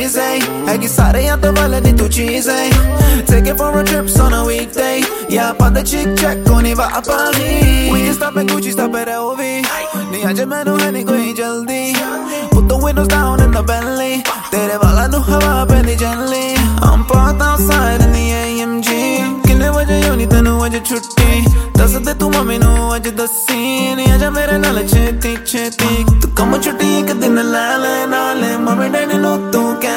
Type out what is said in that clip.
cheese हैगी सारे या तो वाले दी तू चीज take it for a trip on a weekday yeah put the chick check on va a Paris we can stop at Gucci stop at LV नहीं आज मैनू है नहीं कोई जल्दी put the windows down in the Bentley तेरे वाला नू हवा पैंदी gently I'm parked outside in the AMG किन्ने बजे होनी तैनू अज छुट्टी दस दे तू मम्मी नू अज दसी नहीं आजा मेरे नाल छेती छेती तू कम छुट्टी एक दिन ले ले नाले मम्मी डैडी नू तू कह